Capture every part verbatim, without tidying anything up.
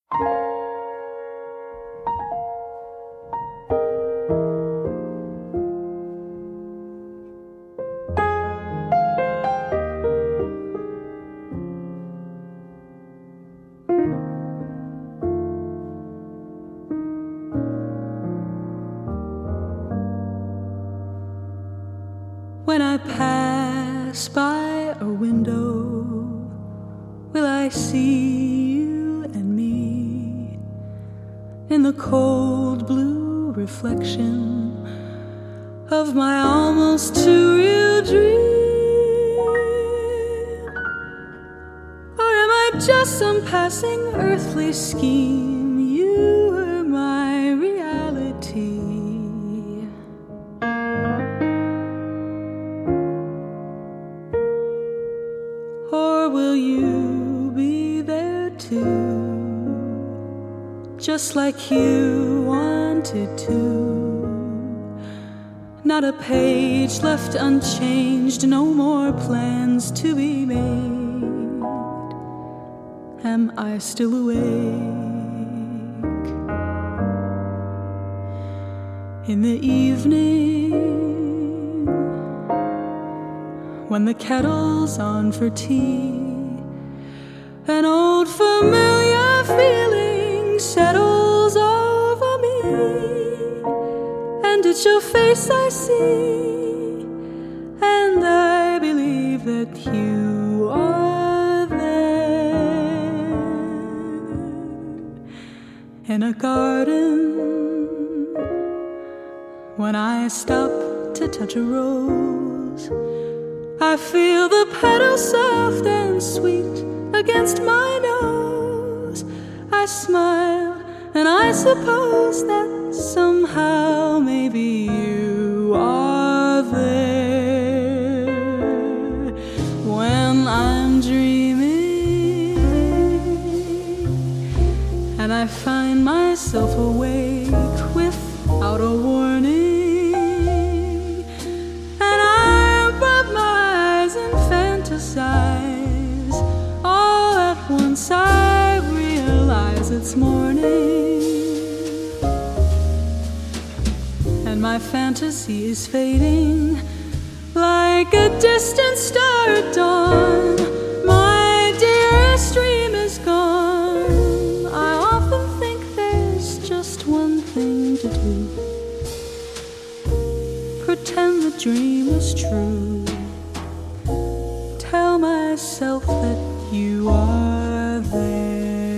When I pass by a window, will I see you and me in the cold blue reflection of my almost too real dream? Or am I just some passing earthly scheme? You are my reality. Or will you be there too, just like you wanted to? Not a page left unchanged, no more plans to be made. Am I still awake? In the evening, when the kettle's on for tea, an old familiar feeling settles over me, and it's your face I see, and I believe that you are there. In a garden, when I stop to touch a rose, I feel the petals soft and sweet against my nose. I smile, and I suppose that somehow maybe you are there. When I'm dreaming and I find myself awake without a warning, all at once I realize it's morning, and my fantasy is fading like a distant star at dawn. My dearest dream is gone. I often think there's just one thing to do: pretend the dream is true. Tell myself that you are there.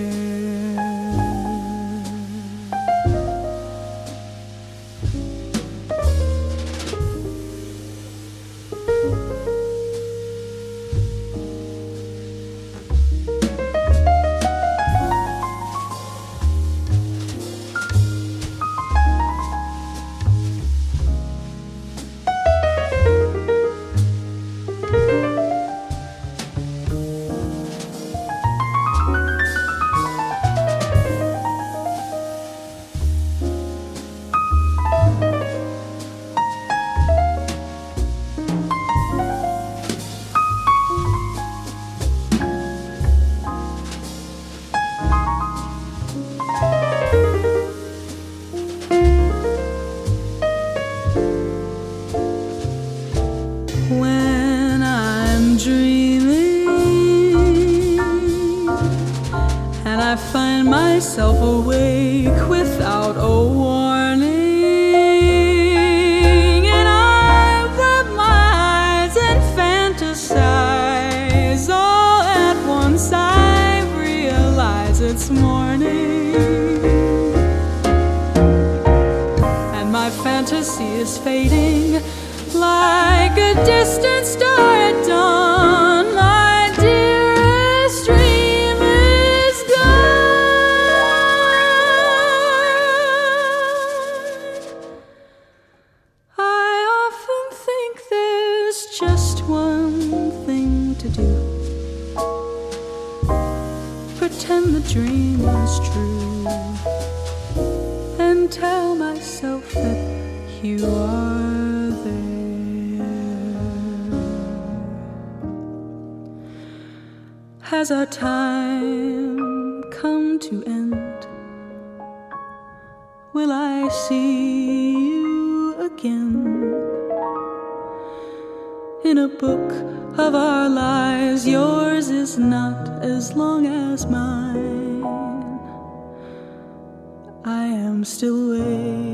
When I'm dreaming and I find myself awake without a warning, and I rub my eyes and fantasize, all at once I realize it's morning, and my fantasy is fading like a distant star at dawn. My dearest dream is gone. I often think there's just one thing to do: pretend the dream is true, and tell myself that you are there. Has our time come to end. Will I see you again? In a book of our lives, yours is not as long as mine. I am still waiting.